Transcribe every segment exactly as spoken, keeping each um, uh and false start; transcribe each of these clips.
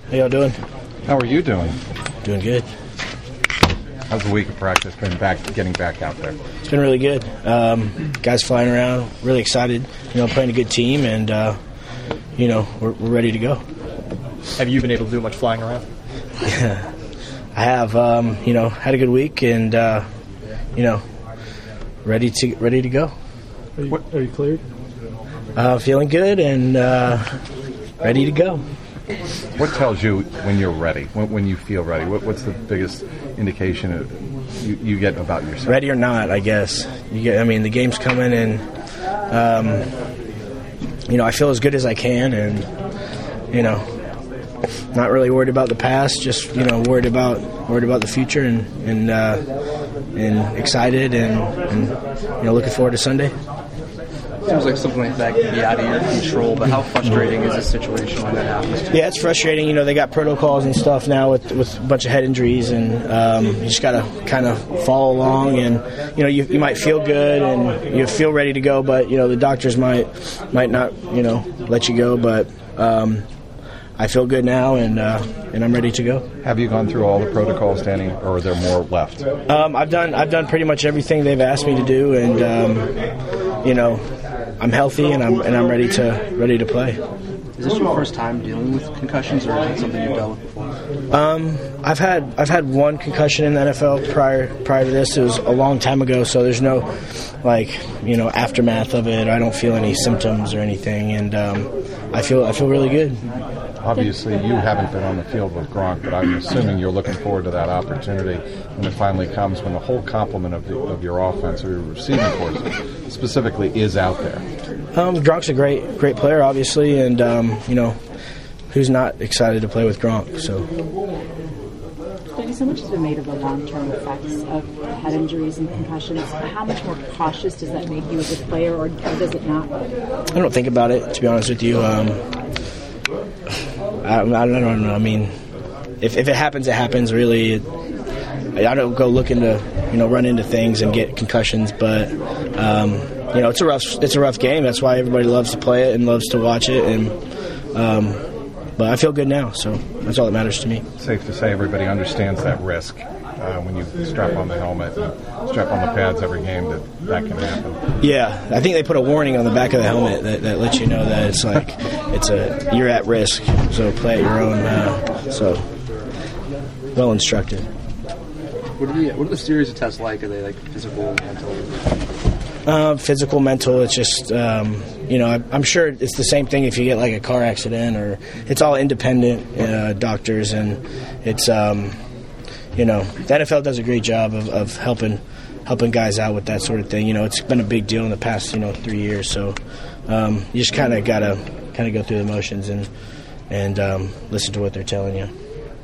How y'all doing? How are you doing? Doing good. How's the week of practice been back, getting back out there? It's been really good. Um, guys flying around, really excited. You know, playing a good team, and uh, you know, we're, we're ready to go. Have you been able to do much flying around? Yeah, I have. Um, you know, had a good week, and uh, you know, ready to ready to go. Are you, are you cleared? Uh, feeling good and uh, ready to go. What tells you when you're ready, when, when you feel ready? What, what's the biggest indication of you, you get about yourself? Ready or not, I guess. You get. I mean, the game's coming, and um, you know, I feel as good as I can, and you know, not really worried about the past. Just you know, worried about worried about the future, and and uh, and excited, and, and you know, looking forward to Sunday. Seems like something like that can be out of your control, but how frustrating is this situation when that happens? Yeah, it's frustrating. You know, they got protocols and stuff now with, with a bunch of head injuries, and um, you just got to kind of follow along. And, you know, you, you might feel good and you feel ready to go, but, you know, the doctors might might not, you know, let you go. But um, I feel good now, and uh, and I'm ready to go. Have you gone through all the protocols, Danny, or are there more left? Um, I've done I've done pretty much everything they've asked me to do, and, um, you know, I'm healthy and I'm and I'm ready to ready to play. Is this your first time dealing with concussions, or is it something you've dealt with before? Um, I've had I've had one concussion in the N F L prior prior to this. It was a long time ago, so there's no like you know aftermath of it. I don't feel any symptoms or anything, and um, I feel I feel really good. Obviously, you haven't been on the field with Gronk, but I'm assuming you're looking forward to that opportunity when it finally comes, when the whole complement of, the, of your offense or your receiving force specifically is out there. Um, Gronk's a great great player, obviously, and um, you know, who's not excited to play with Gronk? So. Danny, so much has been made of the long-term effects of head injuries and concussions. How much more cautious does that make you as a player, or, or does it not? I don't think about it, to be honest with you. Um, I, I don't know. I mean, if if it happens, it happens. Really, I don't go looking to you know run into things and get concussions, but um, you know it's a rough it's a rough game. That's why everybody loves to play it and loves to watch it. And um, but I feel good now, so that's all that matters to me. Safe to say everybody understands that risk uh, when you strap on the helmet and strap on the pads every game that that can happen. Yeah, I think they put a warning on the back of the helmet that, that lets you know that it's like it's a you're at risk, so play at your own. Uh, so well instructed. What are the what are the series of tests like? Are they like physical, mental? Uh, physical, mental. It's just um, you know I, I'm sure it's the same thing if you get like a car accident, or it's all independent uh, doctors, and it's um, you know the N F L does a great job of, of helping. helping guys out with that sort of thing. You know, it's been a big deal in the past, you know, three years. So um, you just kind of got to kind of go through the motions and and um, listen to what they're telling you.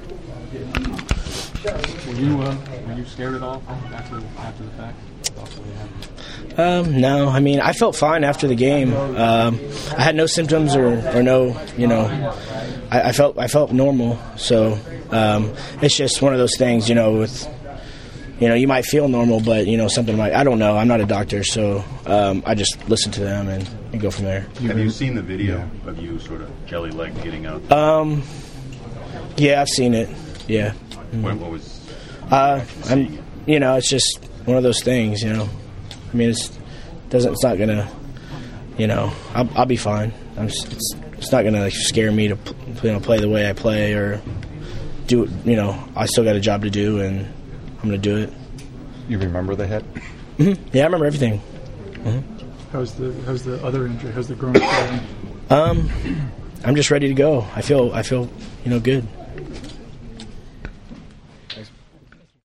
Were you uh, were you scared at all after after the fact? Um, no, I mean, I felt fine after the game. Um, I had no symptoms or, or no, you know, I, I felt I felt normal. So um, it's just one of those things, you know, with. You know, you might feel normal, but, you know, something might, I don't know. I'm not a doctor, so um, I just listen to them and, and go from there. Have you seen the video of you sort of jelly-leg getting out? Um, yeah, I've seen it, yeah. Mm-hmm. What, what was... Uh, I'm, you know, it's just one of those things, you know. I mean, it's doesn't, it's not going to, you know, I'll, I'll be fine. I'm just, it's, it's not going to like, scare me to, you know, play the way I play or do, you know, I still got a job to do, and I'm going to do it. You remember the hit? Mm-hmm. Yeah, I remember everything. Mm-hmm. How's the how's the other injury? How's the Gronk? Um, I'm just ready to go. I feel I feel you know good.